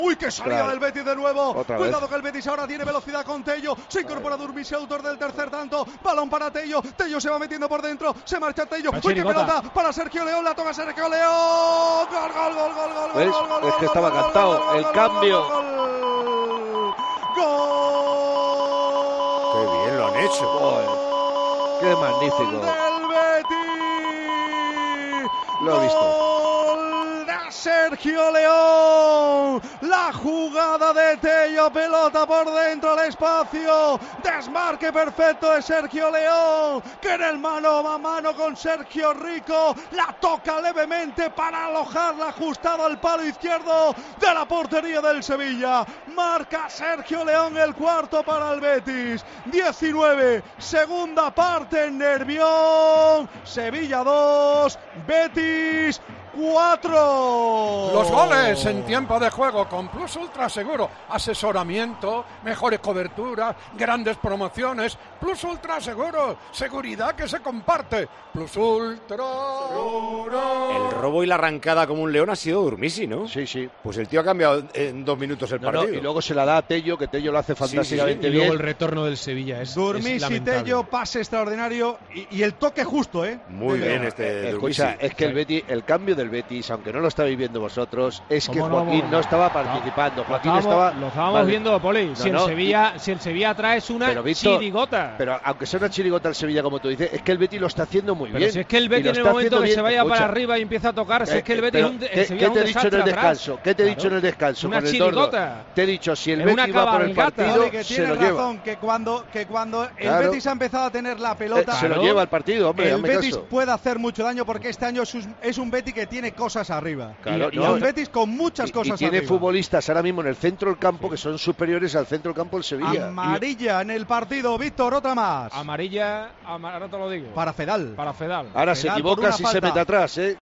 Uy, qué salida del Betis de nuevo. Otra Cuidado vez. que el Betis ahora tiene velocidad con Tello. Se incorpora Durmisi, autor del tercer tanto. Balón para Tello. Tello se va metiendo por dentro. Se marcha Tello. Uy, qué pelota para Sergio León. La toca Sergio León. Gol, gol, gol, gol, gol. ¿Ves? Gol, gol, Es que gol, estaba gol, cantado. gol, El gol, cambio. Gol. Qué bien lo han hecho. Joder, qué magnífico. Del Betis. Lo he visto. Gol de Sergio León. La jugada de Tello, pelota por dentro al espacio. Desmarque perfecto de Sergio León, que en el mano a mano con Sergio Rico la toca levemente para alojarla ajustado al palo izquierdo de la portería del Sevilla. Marca Sergio León el cuarto para el Betis. 19, segunda parte en Nervión. Sevilla 2, Betis 4. Los goles en tiempo de juego con Plus Ultra Seguro, asesoramiento, mejores coberturas, grandes promociones. Plus Ultra Seguro, seguridad que se comparte. Plus Ultra Seguro. El robo y la arrancada como un león ha sido Durmisi, ¿no? Sí, sí. Pues el tío ha cambiado en 2 minutos el partido. Y luego se la da a Tello, que Tello lo hace fantásticamente Y bien. luego el retorno del Sevilla es Durmisi, lamentable. Tello, pase extraordinario y el toque justo, ¿eh? Muy bien este Durmisi. Escucha, es que el Betis, el cambio del Betis, aunque no lo estáis viendo vosotros, es que ¿Cómo no? Joaquín no estaba participando. Joaquín estaba. Lo estábamos Vale. viendo, Poli. Si, No, el Sevilla trae es una pero, Víctor, chirigota. Pero aunque sea una chirigota el Sevilla, como tú dices, es que el Betis lo está haciendo muy Pero bien. si es que el Y Betis lo en el está momento haciendo que bien. se vaya Escucha, para arriba y empieza a tocar, si es que el Betis pero, es un ¿qué Sevilla te he un dicho en el desastre descanso? atrás. ¿Qué te he dicho Claro. en el descanso? Una Con el chirigota. Tordo? Te he dicho, si el Es una Betis va por el cabalgata. partido, Oye, que se tienes lo lleva. razón, que cuando el Claro. Betis ha empezado a tener la pelota, Se lo lleva al partido, hombre, el hazme Betis caso. puede hacer mucho daño porque este año es un Betis que tiene cosas arriba. Claro, y no. un Betis con muchas cosas y tiene arriba. futbolistas ahora mismo en el centro del campo que son superiores al centro del campo del Sevilla. Amarilla en el partido, Víctor, otra más. Amarilla, ahora te lo digo. Para Fedal. Para Fedal. Ahora se Fedal por equivoca una si se falta. mete atrás, ¿eh?